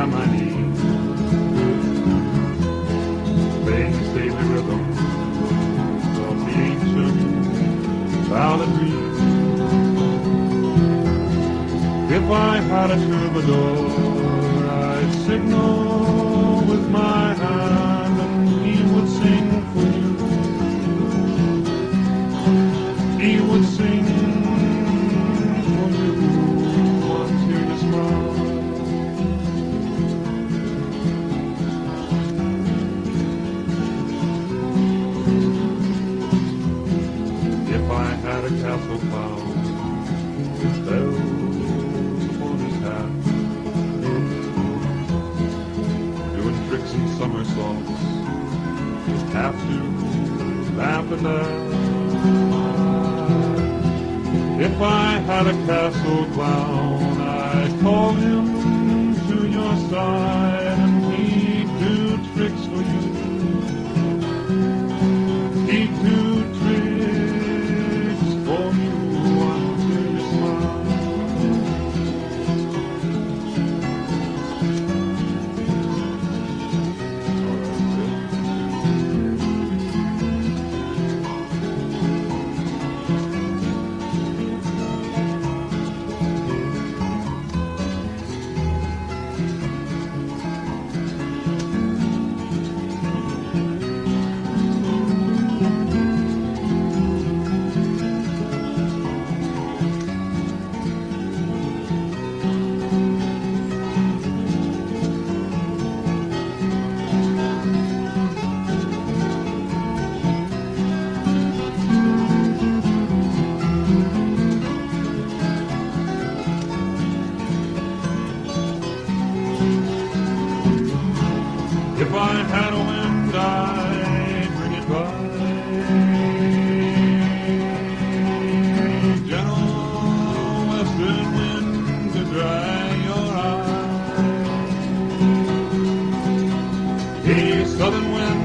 by my knee. Playing stately rhythm of the ancient balladry. If I had a troubadour, I'd signal with my hand, and he would sing for you. He would sing for you until you smile. If I had a castle clown with bells upon his hat, doing tricks and somersaults, you'd have to laugh at that. If I had a castle clown, I'd call him to your side, and he'd do tricks for you. He'd do tricks for you until you smile. If I had a wind, I'd bring it by. Gentle western wind to dry your eye. Hey, southern wind,